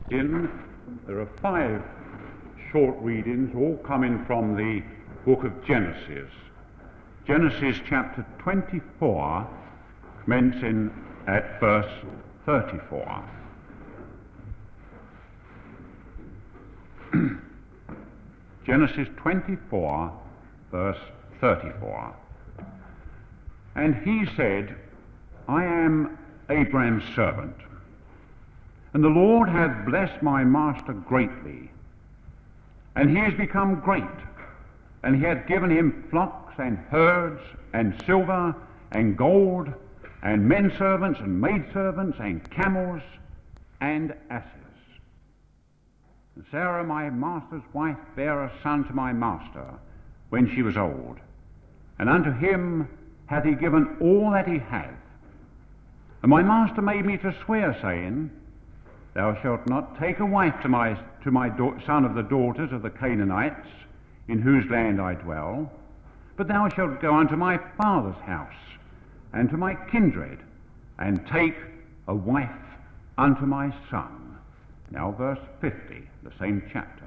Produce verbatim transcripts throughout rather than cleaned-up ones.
in. There are five short readings, all coming from the book of Genesis. Genesis chapter twenty-four, commencing at verse thirty-four. Genesis twenty-four, verse thirty-four. And he said, I am Abraham's servant, and the Lord hath blessed my master greatly, and he has become great, and he hath given him flocks and herds and silver and gold and men servants and maidservants and camels and asses. And Sarah my master's wife bare a son to my master when she was old, and unto him hath he given all that he hath. And my master made me to swear, saying, Thou shalt not take a wife to my, to my da- son of the daughters of the Canaanites, in whose land I dwell, but thou shalt go unto my father's house, and to my kindred, and take a wife unto my son. Now verse fifty, the same chapter.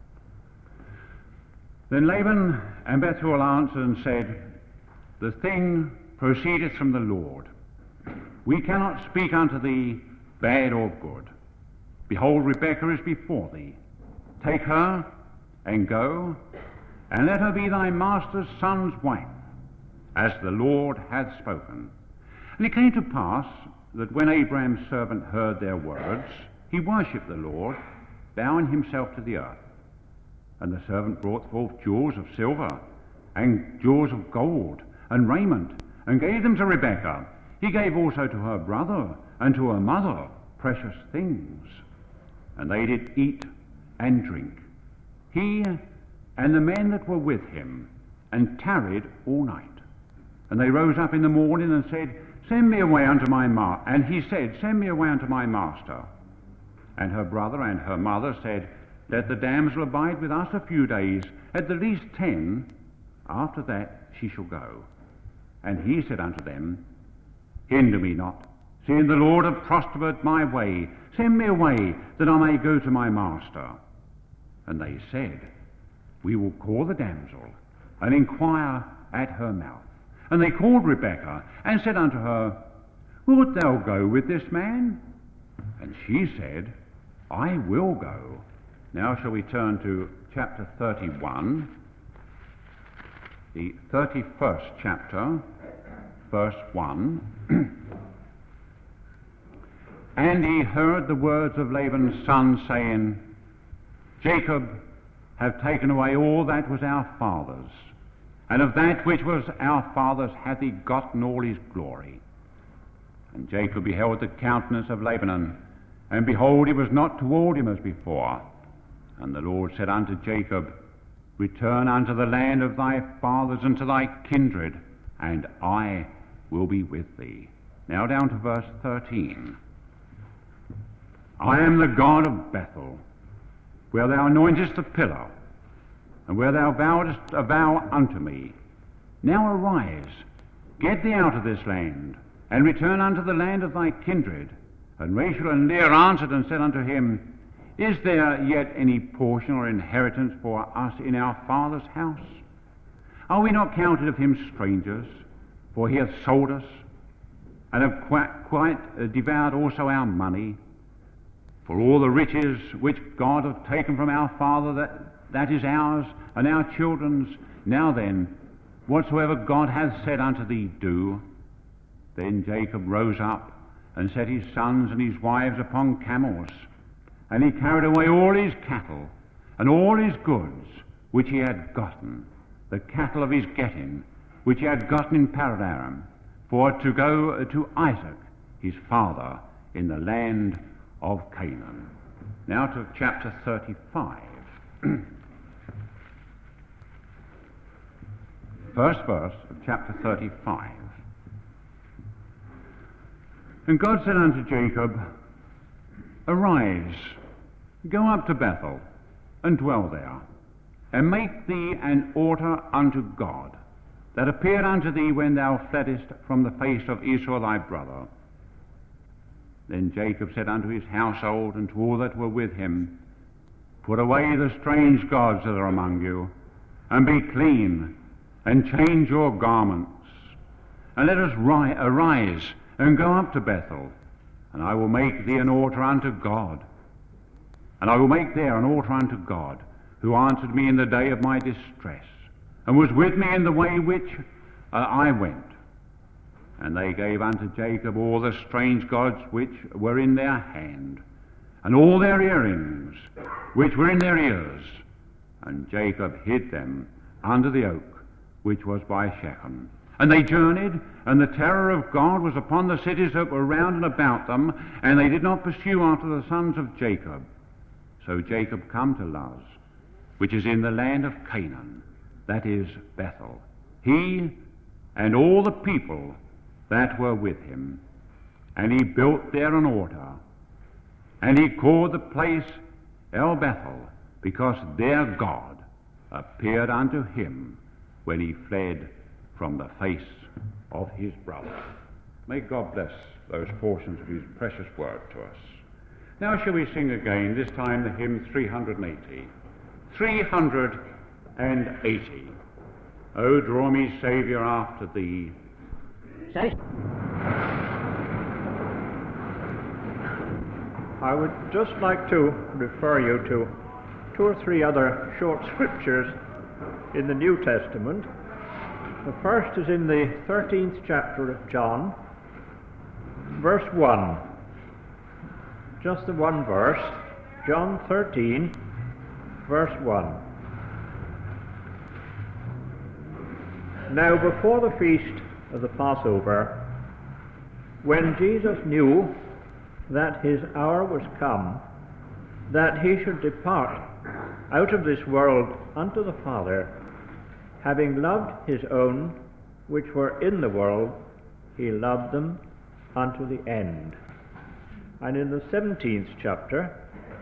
Then Laban and Bethuel answered and said, The thing proceedeth from the Lord. We cannot speak unto thee bad or good. Behold, Rebekah is before thee. Take her, and go, and let her be thy master's son's wife, as the Lord hath spoken. And it came to pass that when Abraham's servant heard their words, he worshipped the Lord, bowing himself to the earth. And the servant brought forth jewels of silver, and jewels of gold, and raiment, and gave them to Rebekah. He gave also to her brother and to her mother precious things. And they did eat and drink, he and the men that were with him, and tarried all night. And they rose up in the morning and said, Send me away unto my master. And he said, Send me away unto my master. And her brother and her mother said, Let the damsel abide with us a few days, at the least ten. After that she shall go. And he said unto them, Hinder me not, seeing the Lord hath prospered my way. Send me away, that I may go to my master. And they said, We will call the damsel, and inquire at her mouth. And they called Rebekah, and said unto her, Wilt thou go with this man? And she said, I will go. Now shall we turn to chapter thirty-one, the thirty-first chapter, verse one. And he heard the words of Laban's son, saying, Jacob hath taken away all that was our father's, and of that which was our father's hath he gotten all his glory. And Jacob beheld the countenance of Laban, and behold, he was not toward him as before. And the Lord said unto Jacob, Return unto the land of thy fathers and to thy kindred, and I will be with thee. Now down to verse thirteen. I am the God of Bethel, where thou anointest the pillar, and where thou vowest a vow unto me. Now arise, get thee out of this land, and return unto the land of thy kindred. And Rachel and Leah answered and said unto him, Is there yet any portion or inheritance for us in our father's house? Are we not counted of him strangers? For he hath sold us, and have quite, quite uh, devoured also our money. For all the riches which God hath taken from our father, that, that is ours, and our children's. Now then, whatsoever God hath said unto thee, do. Then Jacob rose up, and set his sons and his wives upon camels, and he carried away all his cattle, and all his goods, which he had gotten, the cattle of his getting, which he had gotten in Paddan-aram, for to go to Isaac his father in the land of Canaan. Now to chapter thirty-five. First verse of chapter thirty-five. And God said unto Jacob, Arise, go up to Bethel, and dwell there, and make thee an altar unto God, that appeared unto thee when thou fleddest from the face of Esau thy brother. Then Jacob said unto his household and to all that were with him, Put away the strange gods that are among you, and be clean, and change your garments. And let us ri- arise and go up to Bethel, and I will make thee an altar unto God. And I will make there an altar unto God, who answered me in the day of my distress, and was with me in the way which uh, I went. And they gave unto Jacob all the strange gods which were in their hand, and all their earrings which were in their ears. And Jacob hid them under the oak which was by Shechem. And they journeyed, and the terror of God was upon the cities that were round and about them, and they did not pursue after the sons of Jacob. So Jacob come to Luz, which is in the land of Canaan, that is Bethel, he and all the people that were with him. And he built there an altar, and he called the place El Bethel, because there God appeared unto him when he fled from the face of his brother. May God bless those portions of his precious word to us. Now shall we sing again, this time the hymn three hundred eighty. three hundred eighty. O draw me, Saviour, after thee. Say. I would just like to refer you to two or three other short scriptures in the New Testament. The first is in the thirteenth chapter of John, verse one. Just the one verse, John thirteen, verse one. Now before the feast of the Passover, when Jesus knew that his hour was come, that he should depart out of this world unto the Father, having loved his own which were in the world, he loved them unto the end. And in the seventeenth chapter,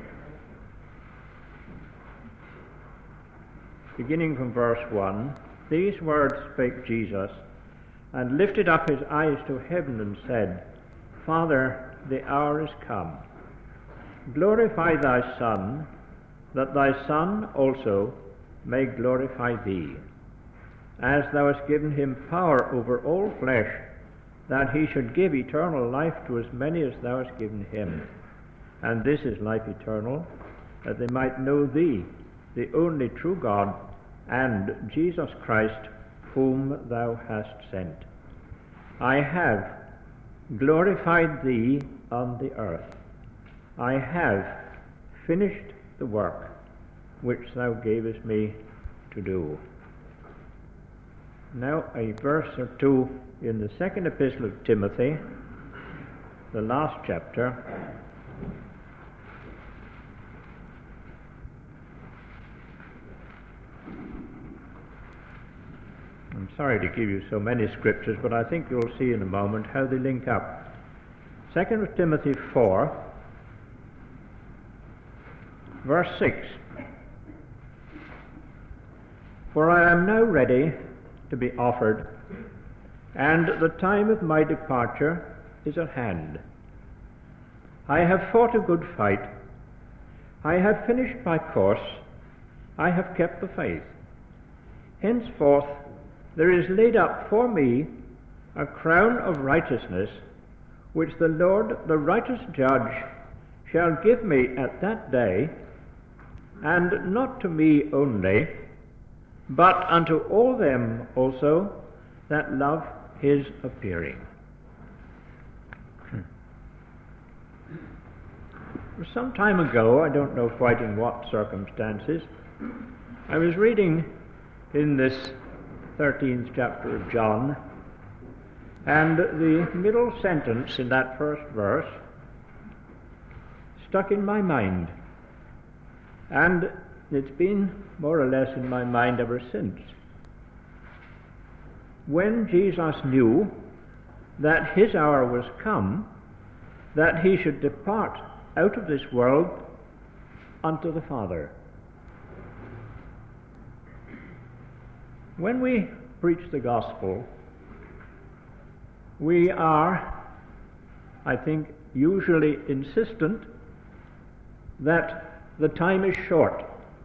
beginning from verse one, these words spake Jesus, and lifted up his eyes to heaven, and said, Father, the hour is come. Glorify thy Son, that thy Son also may glorify thee, as thou hast given him power over all flesh, that he should give eternal life to as many as thou hast given him. And this is life eternal, that they might know thee, the only true God, and Jesus Christ, whom thou hast sent. I have glorified thee on the earth. I have finished the work which thou gavest me to do. Now a verse or two in the second epistle of Timothy, the last chapter. I'm sorry to give you so many scriptures, but I think you'll see in a moment how they link up. Second Timothy four, verse six. For I am now ready to be offered, and the time of my departure is at hand. I have fought a good fight. I have finished my course. I have kept the faith. Henceforth there is laid up for me a crown of righteousness, which the Lord, the righteous judge, shall give me at that day, and not to me only, but unto all them also that love his appearing. Some time ago, I don't know quite in what circumstances, I was reading in this thirteenth chapter of John, and the middle sentence in that first verse stuck in my mind, and it's been more or less in my mind ever since. When Jesus knew that his hour was come, that he should depart out of this world unto the Father. When we preach the gospel, we are, I think, usually insistent that the time is short.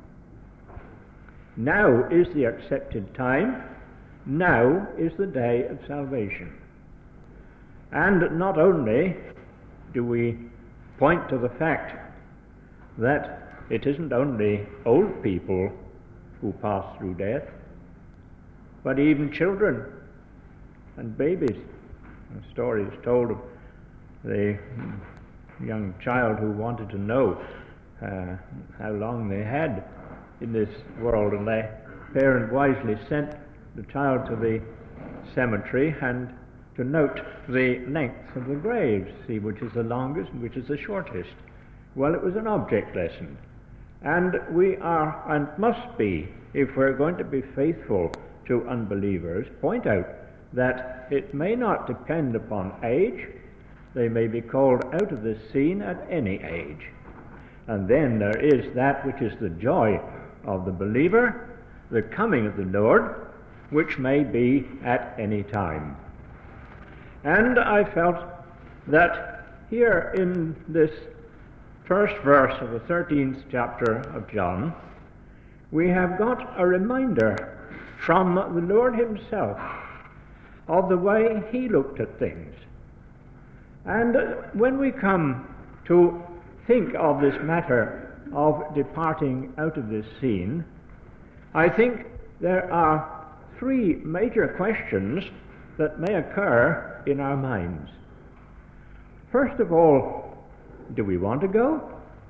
Now is the accepted time. Now is the day of salvation. And not only do we point to the fact that it isn't only old people who pass through death, but even children and babies. A story is told of the young child who wanted to know uh, how long they had in this world, and the parent wisely sent the child to the cemetery and to note the length of the graves, see which is the longest and which is the shortest. Well, it was an object lesson. And we are, and must be, if we're going to be faithful to unbelievers, point out that it may not depend upon age. They may be called out of this scene at any age. And then there is that which is the joy of the believer, the coming of the Lord, which may be at any time. And I felt that here in this first verse of the thirteenth chapter of John, we have got a reminder from the Lord himself of the way he looked at things. And when we come to think of this matter of departing out of this scene, I think there are three major questions that may occur in our minds. First of all, do we want to go?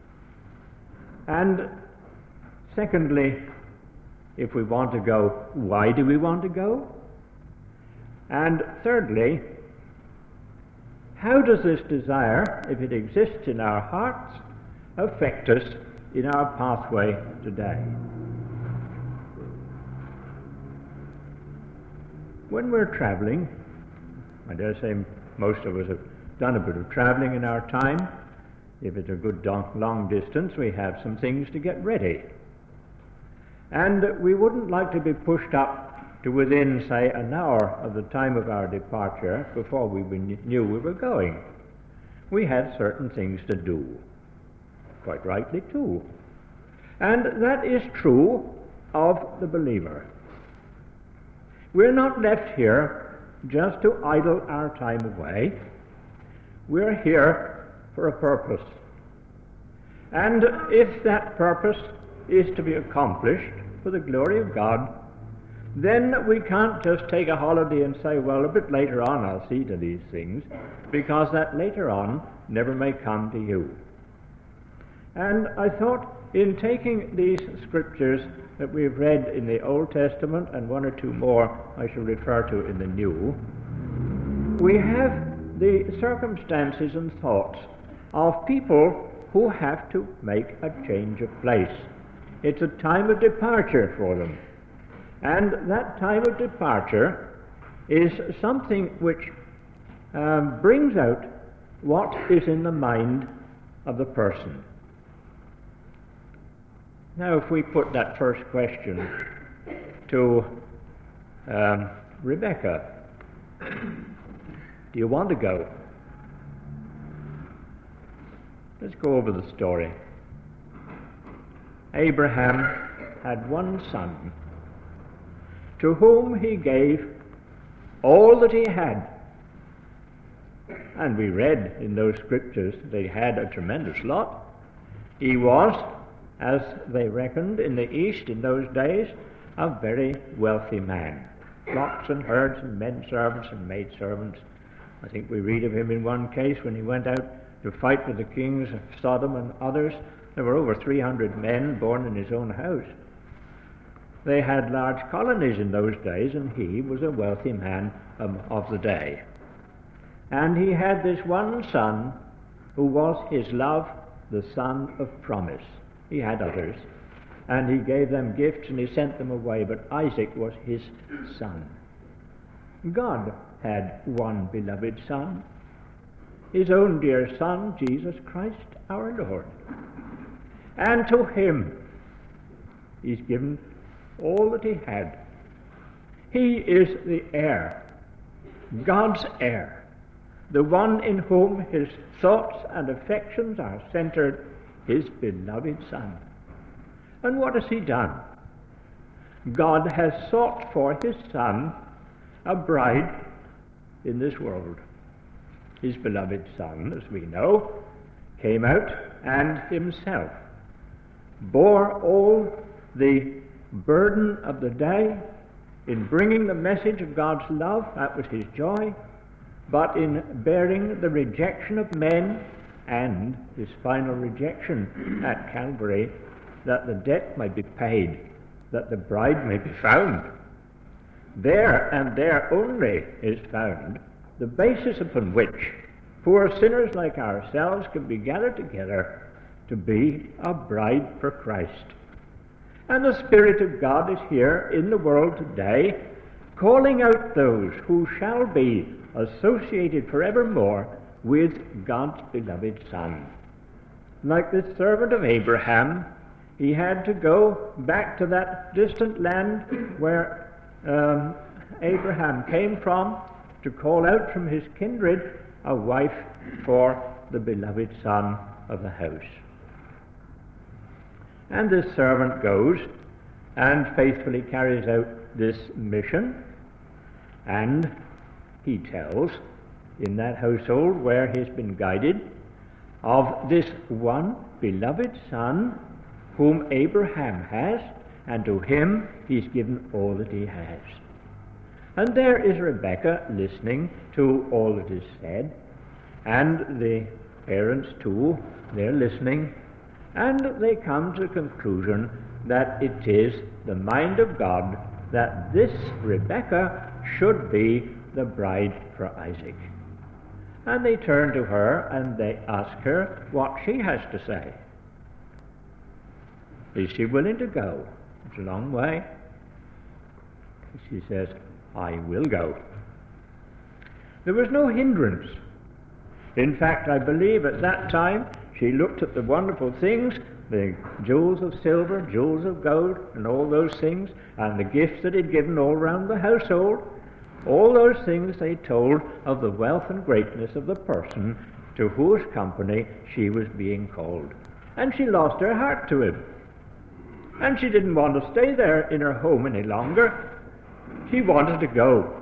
And secondly, if we want to go, why do we want to go? And thirdly, how does this desire, if it exists in our hearts, affect us in our pathway today? When we're traveling, I dare say most of us have done a bit of traveling in our time. If it's a good long distance, we have some things to get ready. And we wouldn't like to be pushed up to within, say, an hour of the time of our departure before we knew we were going. We had certain things to do, quite rightly too. And that is true of the believer. We're not left here just to idle our time away. We're here for a purpose. And if that purpose is to be accomplished for the glory of God, then we can't just take a holiday and say, well, a bit later on I'll see to these things, because that later on never may come to you. And I thought, in taking these scriptures that we've read in the Old Testament, and one or two more I shall refer to in the New, we have the circumstances and thoughts of people who have to make a change of place. It's a time of departure for them. And that time of departure is something which um, brings out what is in the mind of the person. Now, if we put that first question to um, Rebecca, do you want to go? Let's go over the story. Abraham had one son, to whom he gave all that he had. And we read in those scriptures that he had a tremendous lot. He was, as they reckoned in the East in those days, a very wealthy man. Flocks and herds and men servants and maid servants. I think we read of him in one case when he went out to fight with the kings of Sodom and others. There were over three hundred men born in his own house. They had large colonies in those days, and he was a wealthy man um, of the day. And he had this one son who was his love, the son of promise. He had others, and he gave them gifts and he sent them away, but Isaac was his son. God had one beloved son, his own dear son, Jesus Christ our Lord. And to him he's given all that he had. He is the heir, God's heir, the one in whom his thoughts and affections are centered, his beloved Son. And what has he done? God has sought for his Son a bride in this world. His beloved Son, as we know, came out and himself bore all the burden of the day in bringing the message of God's love. That was his joy. But in bearing the rejection of men and his final rejection at Calvary, that the debt might be paid, that the bride may be found. There and there only is found the basis upon which poor sinners like ourselves can be gathered together to be a bride for Christ. And the Spirit of God is here in the world today, calling out those who shall be associated forevermore with God's beloved Son. Like this servant of Abraham, he had to go back to that distant land where um, Abraham came from to call out from his kindred a wife for the beloved son of the house. And this servant goes and faithfully carries out this mission, and he tells in that household where he's been guided of this one beloved son whom Abraham has, and to him he's given all that he has. And there is Rebekah listening to all that is said, and the parents too, they're listening, and they come to the conclusion that it is the mind of God that this Rebekah should be the bride for Isaac. And they turn to her and they ask her what she has to say. Is she willing to go? It's a long way. She says, I will go. There was no hindrance. In fact, I believe at that time she looked at the wonderful things, the jewels of silver, jewels of gold, and all those things, and the gifts that he'd given all round the household. All those things they told of the wealth and greatness of the person to whose company she was being called. And she lost her heart to him. And she didn't want to stay there in her home any longer. She wanted to go.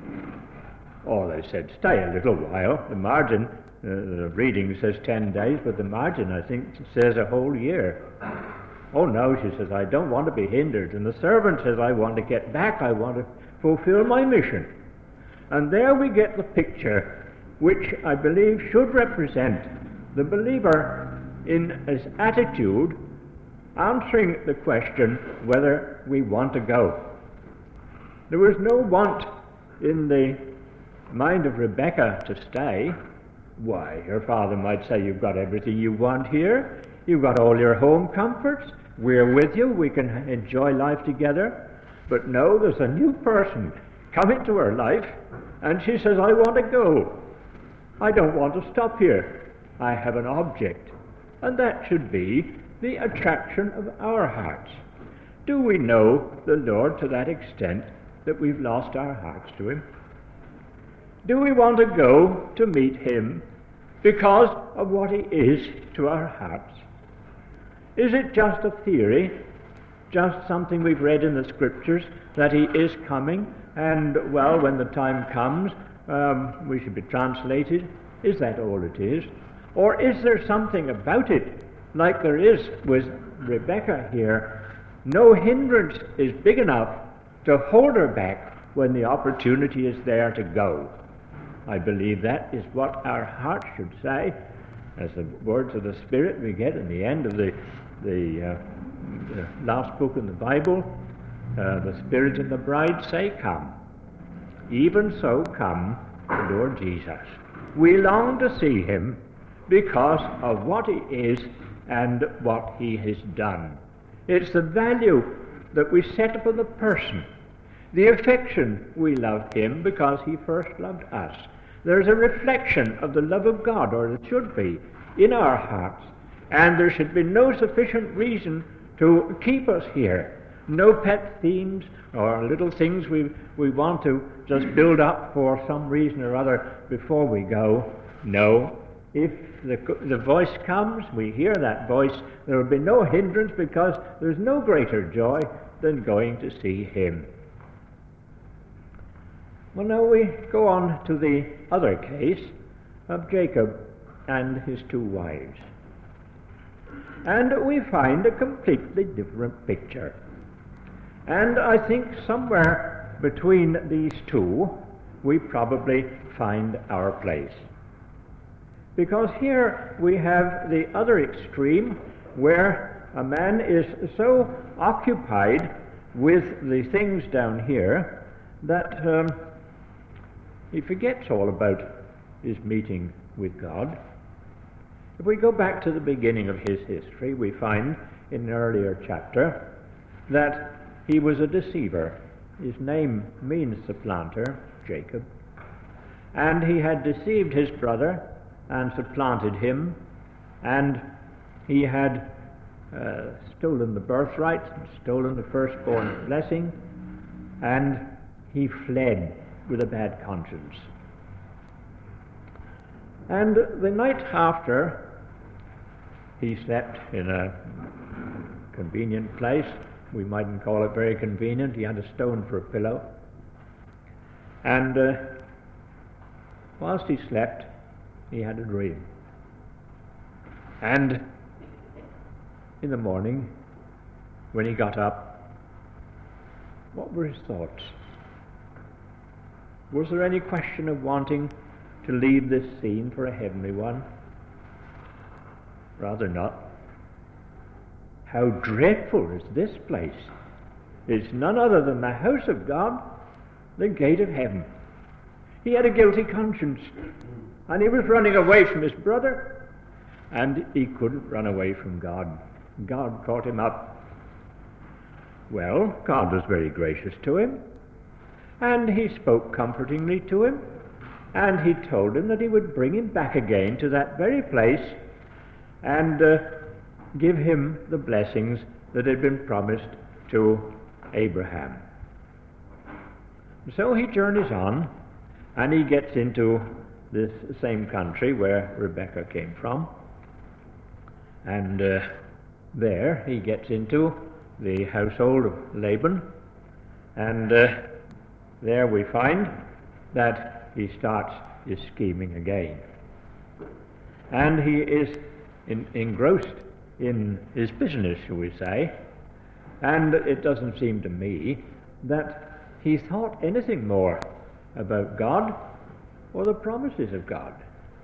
Oh, they said, stay a little while. The margin, uh, the reading says ten days, but the margin, I think, says a whole year. Oh, no, she says, I don't want to be hindered. And the servant says, I want to get back. I want to fulfill my mission. And there we get the picture, which I believe should represent the believer in his attitude, answering the question whether we want to go. There was no want in the mind of Rebekah to stay. Why, her father might say, you've got everything you want here. You've got all your home comforts. We're with you. We can enjoy life together. But no, there's a new person come into her life, and she says, I want to go. I don't want to stop here. I have an object. And that should be the attraction of our hearts. Do we know the Lord to that extent that we've lost our hearts to him? Do we want to go to meet him because of what he is to our hearts? Is it just a theory, just something we've read in the scriptures, that he is coming, and, well, when the time comes, um, we should be translated? Is that all it is? Or is there something about it, like there is with Rebekah here? No hindrance is big enough to hold her back when the opportunity is there to go. I believe that is what our hearts should say, as the words of the Spirit we get in the end of the, the, uh, the last book in the Bible. Uh, the Spirit and the bride say, come. Even so come the Lord Jesus. We long to see him because of what he is and what he has done. It's the value that we set upon the person, the affection we love him because he first loved us. There's a reflection of the love of God, or it should be, in our hearts, and there should be no sufficient reason to keep us here. No pet themes or little things we, we want to just build up for some reason or other before we go. No. If the, the voice comes, we hear that voice, there will be no hindrance, because there's no greater joy than going to see him. Well, now we go on to the other case of Jacob and his two wives. And we find a completely different picture. And I think somewhere between these two, we probably find our place. Because here we have the other extreme, where a man is so occupied with the things down here that um, he forgets all about his meeting with God. If we go back to the beginning of his history, we find in an earlier chapter that he was a deceiver. His name means supplanter, Jacob. And he had deceived his brother and supplanted him, and he had uh, stolen the birthright, stolen the firstborn blessing, and he fled with a bad conscience. And the night after, he slept in a convenient place. We mightn't call it very convenient. He had a stone for a pillow. And uh, whilst he slept, he had a dream. And in the morning, when he got up, what were his thoughts? Was there any question of wanting to leave this scene for a heavenly one? Rather not. How dreadful is this place! It's none other than the house of God, the gate of heaven. He had a guilty conscience, and he was running away from his brother, and he couldn't run away from God. God caught him up. Well, God was very gracious to him, and he spoke comfortingly to him, and he told him that he would bring him back again to that very place and uh, give him the blessings that had been promised to Abraham. So he journeys on, and he gets into this same country where Rebekah came from, and uh, there he gets into the household of Laban, and uh, there we find that he starts his scheming again. And he is in, engrossed in his business, shall we say, and it doesn't seem to me that he thought anything more about God or the promises of God.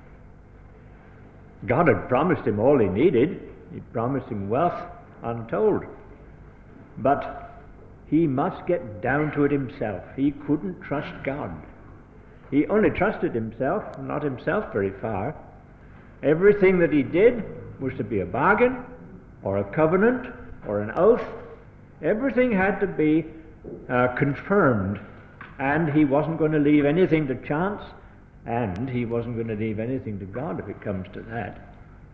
God had promised him all he needed. He promised him wealth untold. But he must get down to it himself. He couldn't trust God. He only trusted himself, not himself very far. Everything that he did was to be a bargain, or a covenant, or an oath. Everything had to be uh, confirmed, and he wasn't going to leave anything to chance, and he wasn't going to leave anything to God if it comes to that.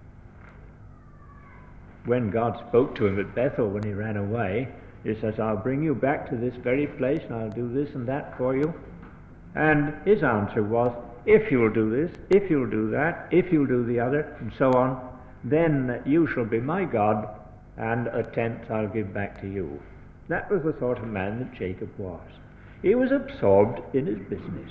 When God spoke to him at Bethel when he ran away, he says, I'll bring you back to this very place, and I'll do this and that for you. And his answer was, if you'll do this, if you'll do that, if you'll do the other, and so on, then you shall be my God, and a tenth I'll give back to you. That was the sort of man that Jacob was. He was absorbed in his business.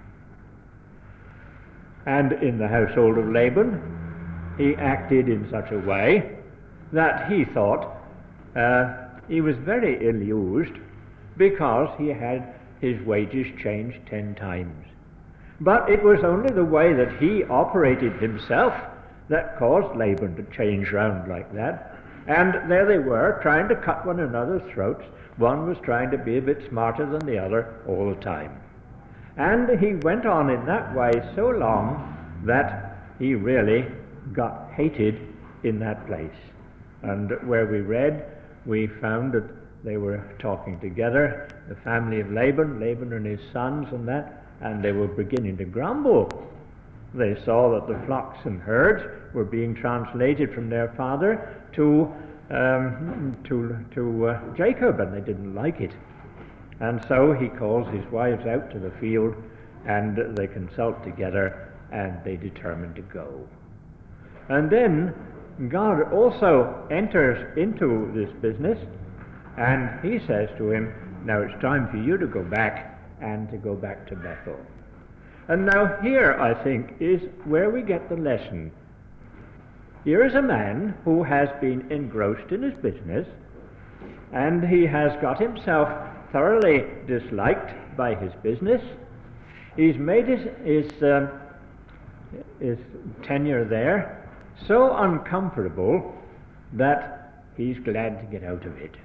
And in the household of Laban, he acted in such a way that he thought uh, he was very ill-used, because he had his wages changed ten times. But it was only the way that he operated himself that caused Laban to change round like that. And there they were, trying to cut one another's throats. One was trying to be a bit smarter than the other all the time. And he went on in that way so long that he really got hated in that place. And where we read, we found that they were talking together, the family of Laban, Laban and his sons and that, and they were beginning to grumble. They saw that the flocks and herds were being translated from their father to um, to, to uh, Jacob, and they didn't like it. And so he calls his wives out to the field, and they consult together, and they determine to go. And then God also enters into this business, and he says to him, now it's time for you to go back, and to go back to Bethel. And now here, I think, is where we get the lesson. Here is a man who has been engrossed in his business, and he has got himself thoroughly disliked by his business. He's made his, his, um, his tenure there so uncomfortable that he's glad to get out of it.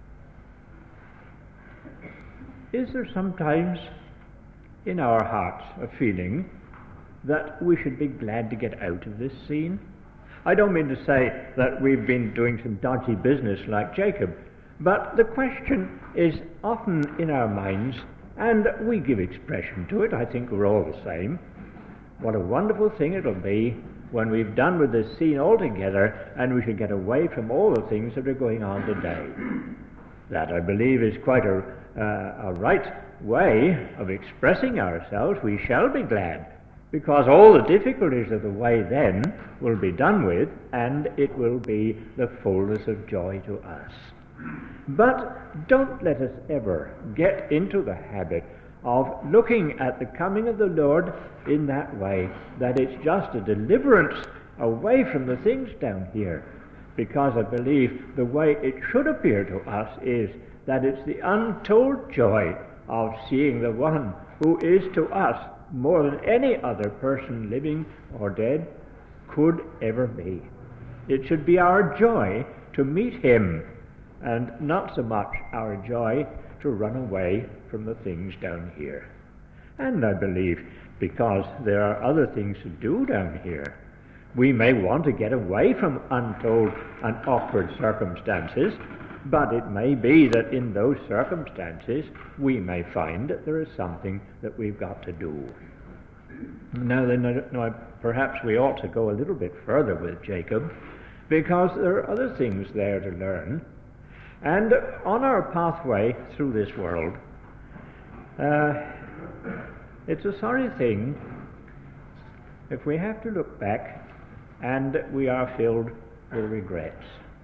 Is there sometimes in our hearts a feeling that we should be glad to get out of this scene? I don't mean to say that we've been doing some dodgy business like Jacob, but the question is often in our minds, and we give expression to it. I think we're all the same. What a wonderful thing it'll be when we've done with this scene altogether and we should get away from all the things that are going on today. That, I believe, is quite a, uh, a right way of expressing ourselves. We shall be glad, because all the difficulties of the way then will be done with, and it will be the fullness of joy to us. But don't let us ever get into the habit of looking at the coming of the Lord in that way, that it's just a deliverance away from the things down here. Because I believe the way it should appear to us is that it's the untold joy of seeing the one who is to us more than any other person, living or dead, could ever be. It should be our joy to meet him, and not so much our joy to run away from the things down here. And I believe because there are other things to do down here, we may want to get away from untold and awkward circumstances, but it may be that in those circumstances we may find that there is something that we've got to do. Now then, now, perhaps we ought to go a little bit further with Jacob, because there are other things there to learn. And on our pathway through this world, uh, it's a sorry thing if we have to look back and we are filled with regrets.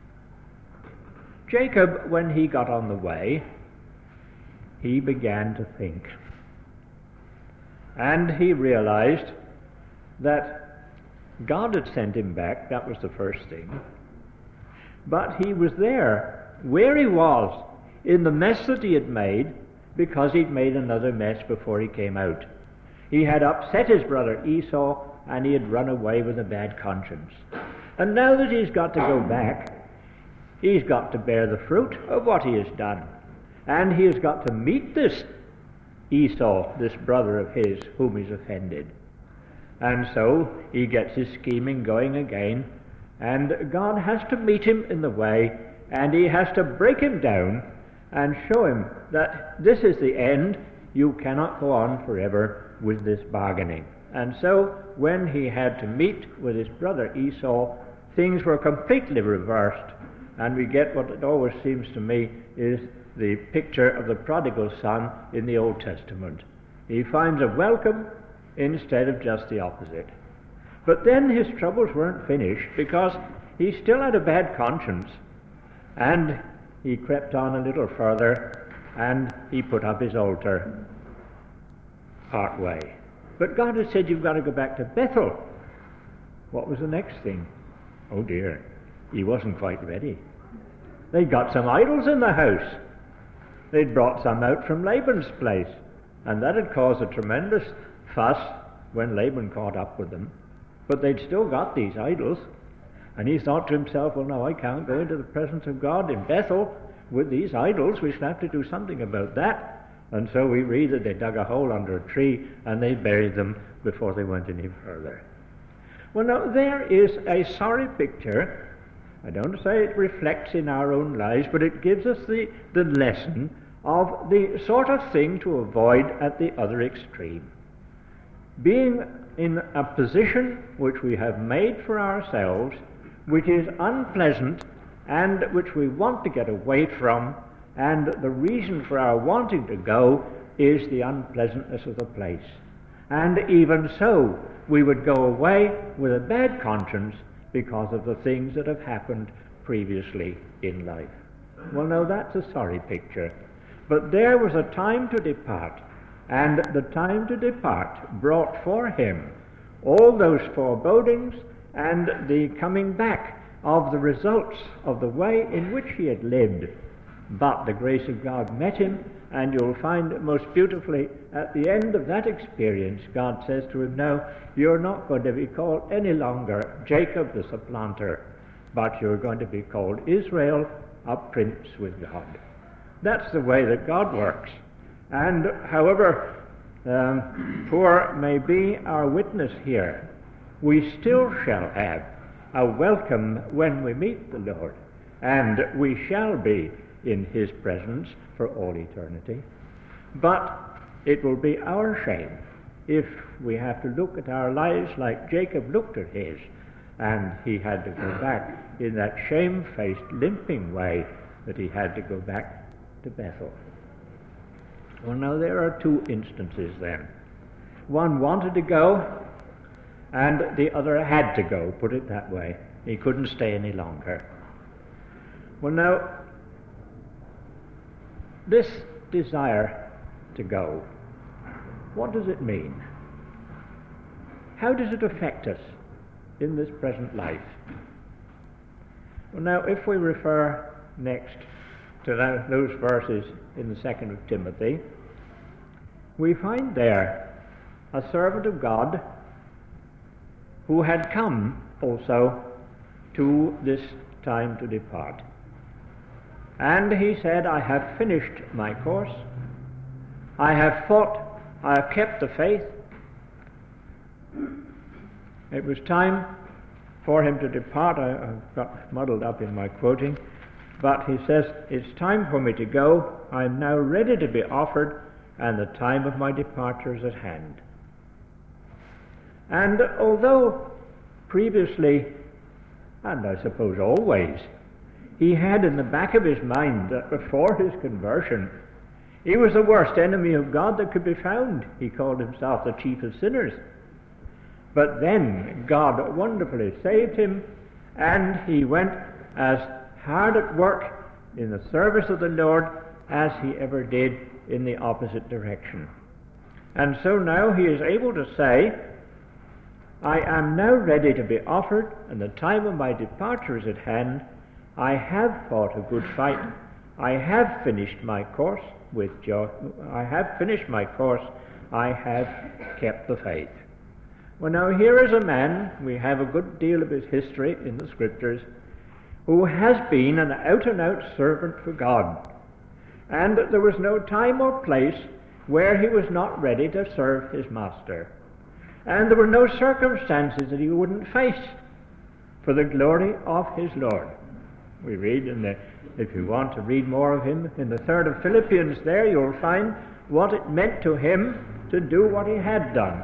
Jacob, when he got on the way, he began to think. And he realized that God had sent him back. That was the first thing. But he was there, where he was, in the mess that he had made, because he'd made another mess before he came out. He had upset his brother Esau, and he had run away with a bad conscience. And now that he's got to go back, he's got to bear the fruit of what he has done. And he has got to meet this Esau, this brother of his, whom he's offended. And so he gets his scheming going again, and God has to meet him in the way, and he has to break him down and show him that this is the end. You cannot go on forever with this bargaining. And so when he had to meet with his brother Esau, things were completely reversed, and we get what it always seems to me is the picture of the prodigal son in the Old Testament. He finds a welcome instead of just the opposite. But then his troubles weren't finished, because he still had a bad conscience, and he crept on a little further, and he put up his altar part way. But God had said, you've got to go back to Bethel. What was the next thing? Oh dear, he wasn't quite ready. They'd got some idols in the house. They'd brought some out from Laban's place, and that had caused a tremendous fuss when Laban caught up with them. But they'd still got these idols, and he thought to himself, well, no, I can't go into the presence of God in Bethel with these idols. We shall have to do something about that. And so we read that they dug a hole under a tree, and they buried them before they went any further. Well, now, there is a sorry picture. I don't say it reflects in our own lives, but it gives us the, the lesson of the sort of thing to avoid at the other extreme. Being in a position which we have made for ourselves, which is unpleasant and which we want to get away from, and the reason for our wanting to go is the unpleasantness of the place. And even so, we would go away with a bad conscience because of the things that have happened previously in life. Well, now that's a sorry picture. But there was a time to depart, and the time to depart brought for him all those forebodings and the coming back of the results of the way in which he had lived. But the grace of God met him, and you'll find most beautifully at the end of that experience, God says to him, "Now, you're not going to be called any longer Jacob the supplanter, but you're going to be called Israel, a prince with God." That's the way that God works. And however um, poor may be our witness here, we still shall have a welcome when we meet the Lord, and we shall be in his presence for all eternity. But it will be our shame if we have to look at our lives like Jacob looked at his, and he had to go back in that shamefaced, limping way that he had to go back to Bethel. Well, now there are two instances then. One wanted to go, and the other had to go, put it that way. He couldn't stay any longer. Well, now, this desire to go, what does it mean? How does it affect us in this present life? Well, now, if we refer next to that, those verses in the second of Timothy, we find there a servant of God who had come also to this time to depart. And he said, "I have finished my course, I have fought, I have kept the faith." It was time for him to depart. I, I got muddled up in my quoting, but he says, "It's time for me to go. I am now ready to be offered, and the time of my departure is at hand." And although previously, and I suppose always, he had in the back of his mind that before his conversion he was the worst enemy of God that could be found. He called himself the chief of sinners. But then God wonderfully saved him, and he went as hard at work in the service of the Lord as he ever did in the opposite direction. And so now he is able to say, "I am now ready to be offered, and the time of my departure is at hand. I have fought a good fight. I have finished my course with joy. I have finished my course. I have kept the faith." Well, now here is a man, we have a good deal of his history in the Scriptures, who has been an out-and-out servant for God. And there was no time or place where he was not ready to serve his master. And there were no circumstances that he wouldn't face for the glory of his Lord. We read in the, if you want to read more of him, in the third of Philippians there, you'll find what it meant to him to do what he had done.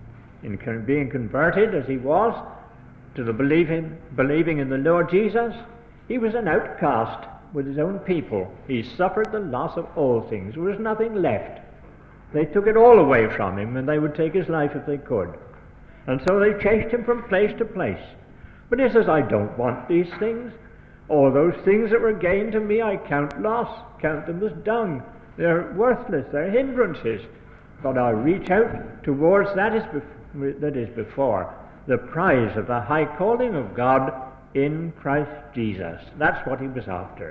In being converted as he was to the believing, believing in the Lord Jesus, he was an outcast with his own people. He suffered the loss of all things. There was nothing left. They took it all away from him, and they would take his life if they could. And so they chased him from place to place. But he says, "I don't want these things. All those things that were gained to me I count loss, count them as dung. They're worthless, they're hindrances. But I reach out towards that is, bef- that is before, the prize of the high calling of God in Christ Jesus." That's what he was after.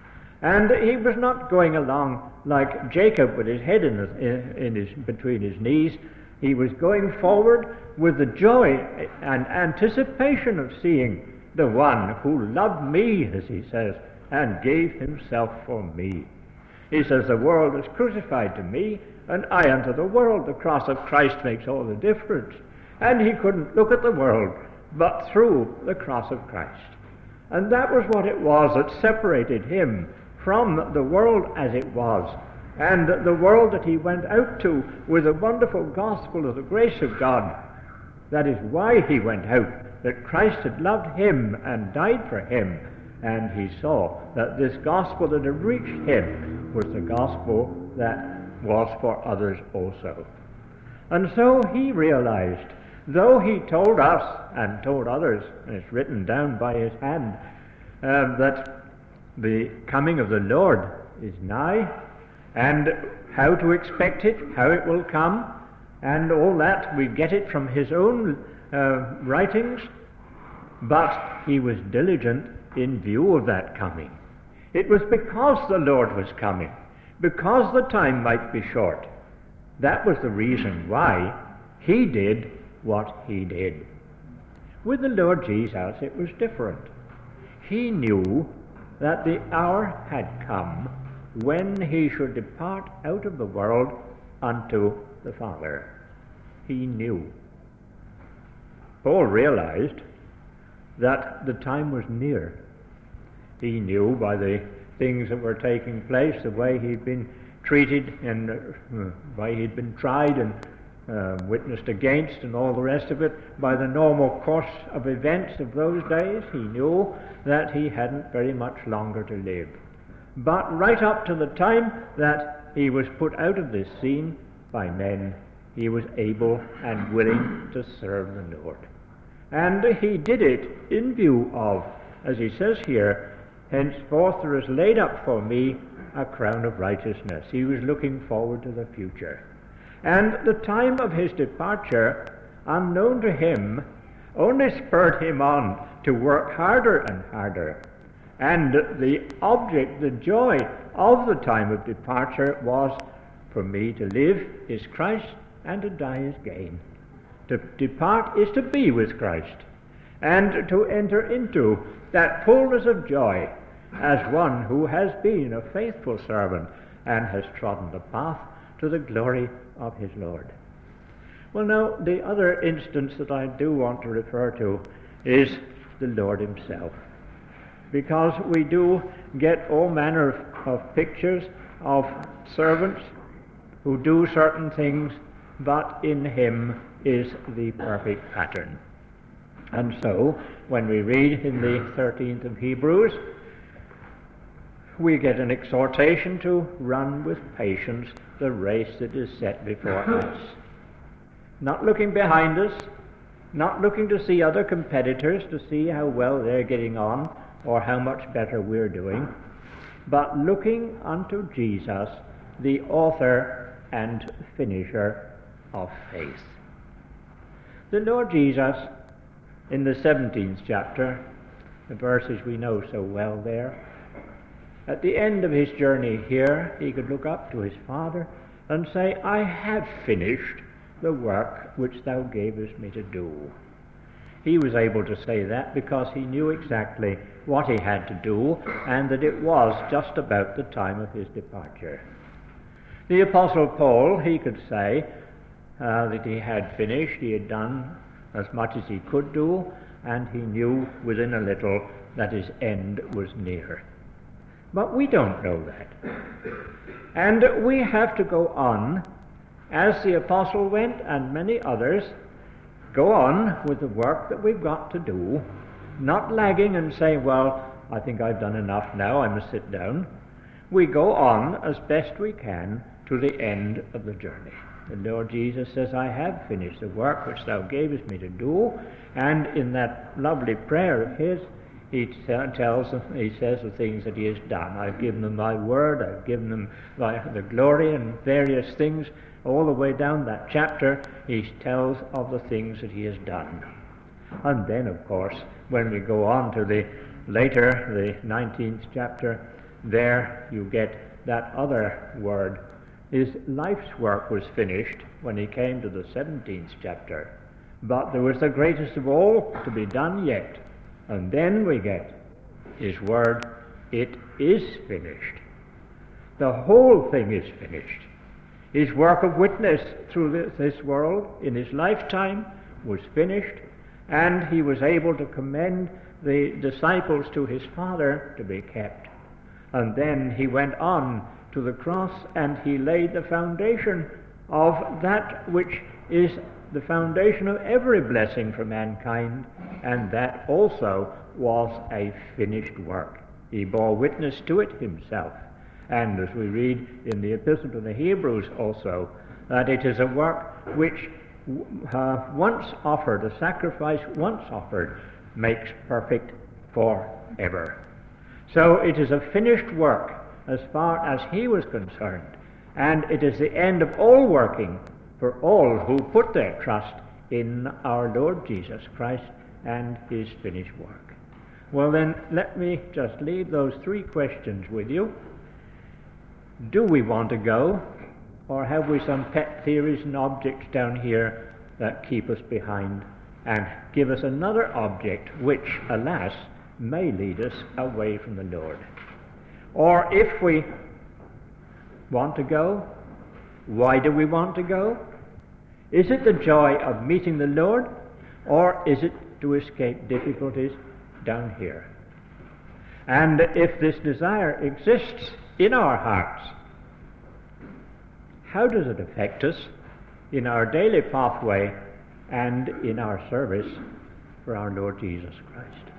And he was not going along like Jacob with his head in, the, in his, between his knees. He was going forward with the joy and anticipation of seeing the one who loved me, as he says, and gave himself for me. He says, "The world is crucified to me, and I unto the world." The cross of Christ makes all the difference. And he couldn't look at the world but through the cross of Christ. And that was what it was that separated him from the world as it was, and the world that he went out to with the wonderful gospel of the grace of God. That is why he went out, that Christ had loved him and died for him, And he saw that this gospel that had reached him was the gospel that was for others also. And so he realized, though he told us and told others, and it's written down by his hand, uh, that the coming of the Lord is nigh, and how to expect it, how it will come, and all that, we get it from his own uh, writings, but he was diligent in view of that coming. It was because the Lord was coming, because the time might be short. That was the reason why he did what he did. With the Lord Jesus, it was different. He knew that the hour had come when he should depart out of the world unto the Father. He knew. Paul realized that the time was near. He knew by the things that were taking place, the way he'd been treated and uh, way he'd been tried and uh, witnessed against and all the rest of it, by the normal course of events of those days, he knew that he hadn't very much longer to live. But right up to the time that he was put out of this scene by men, he was able and willing to serve the Lord. And he did it in view of, as he says here, henceforth there is laid up for me a crown of righteousness. He was looking forward to the future. And the time of his departure, unknown to him, only spurred him on to work harder and harder. And the object, the joy of the time of departure was, for me to live is Christ, and to die is gain. To depart is to be with Christ, and to enter into that fullness of joy as one who has been a faithful servant and has trodden the path to the glory of his Lord. Well, now, the other instance that I do want to refer to is the Lord himself, because we do get all manner of, of pictures of servants who do certain things, but in him is the perfect pattern. And so, when we read in the thirteenth of Hebrews, we get an exhortation to run with patience the race that is set before us. Not looking behind us, not looking to see other competitors, to see how well they're getting on or how much better we're doing, but looking unto Jesus, the author and finisher of faith. The Lord Jesus, in the seventeenth chapter, the verses we know so well there, at the end of his journey here, he could look up to his Father and say, I have finished the work which thou gavest me to do. He was able to say that because he knew exactly what he had to do, and that it was just about the time of his departure. The Apostle Paul, he could say uh, that he had finished, he had done as much as he could do, and he knew within a little that his end was near. But we don't know that. And we have to go on, as the Apostle went, and many others, go on with the work that we've got to do, not lagging and saying, well, I think I've done enough now, I must sit down. We go on as best we can to the end of the journey. The Lord Jesus says, I have finished the work which thou gavest me to do, and in that lovely prayer of his, he tells them, he says the things that he has done. I've given them thy word, I've given them thy, the glory and various things. All the way down that chapter, he tells of the things that he has done. And then, of course, when we go on to the later, the nineteenth chapter, there you get that other word. His life's work was finished when he came to the seventeenth chapter. But there was the greatest of all to be done yet. And then we get his word, it is finished. The whole thing is finished. His work of witness through this, this world in his lifetime was finished, and he was able to commend the disciples to his Father to be kept. And then he went on to the cross, and he laid the foundation of that which is the foundation of every blessing for mankind, and that also was a finished work. He bore witness to it himself. And as we read in the Epistle to the Hebrews also, that it is a work which uh, once offered, a sacrifice once offered, makes perfect forever. So it is a finished work as far as he was concerned, and it is the end of all working for all who put their trust in our Lord Jesus Christ and his finished work. Well then, let me just leave those three questions with you. Do we want to go, or have we some pet theories and objects down here that keep us behind and give us another object which, alas, may lead us away from the Lord? Or if we want to go, why do we want to go? Is it the joy of meeting the Lord, or is it to escape difficulties down here? And if this desire exists in our hearts, how does it affect us in our daily pathway and in our service for our Lord Jesus Christ?